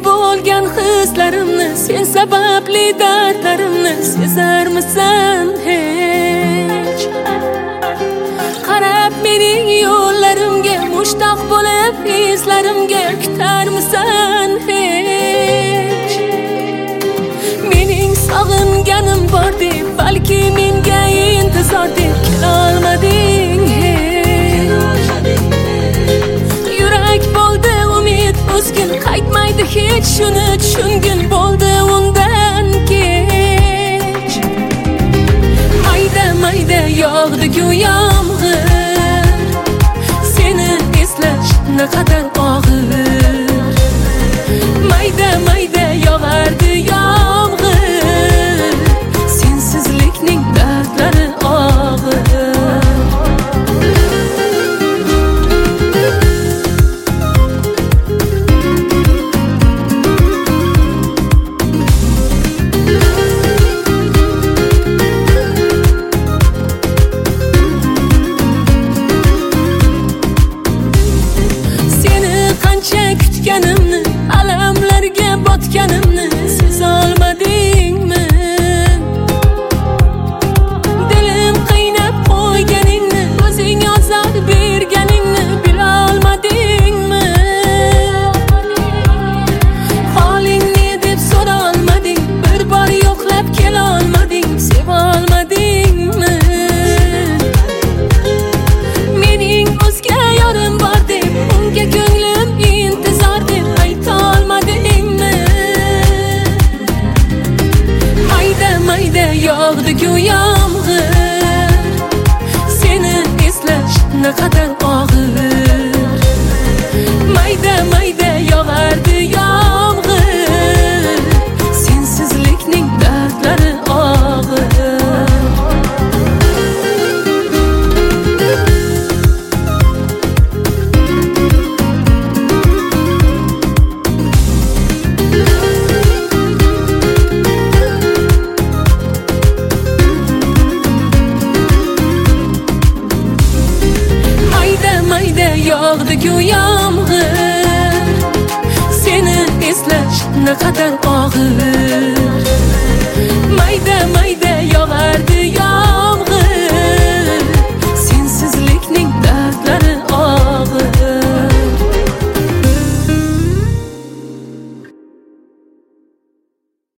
bo'lgan hislarimni, sen sababli dardlarimni sezarmisan hech? Qarab mening yo'llarimga, mushtaq bo'lib izlarimga kutarmisan hech? Mening sog'inganim bor deb, balki menga intizor deb kelolmading hech. Yurak bo'ldi umid o'zgin, qaytmaydi hech, shuni tushungin bo'ldi undan kech. Mayda mayda yog'di-ku yomg'ir, seni eslash naqadar og'ir. Mayda mayda yog'ardi yomg'ir, sensizlikning dardlari og'ir. Kutganimni, alamlarga botganimni sezolmadingmi? Dilim qiynab qo'yganingni, o'zing ozor berganingni bilolmadingmi? Holingni deb so'rolmading, bir bor yo'qlab kelolmading, sevolmadingmi? Mening o'zga yorim bor deb, unga ko'nglim intizor deb aytolmadingmi? Mayda mayda yog'di-ku yomg'ir, seni eslash naqadar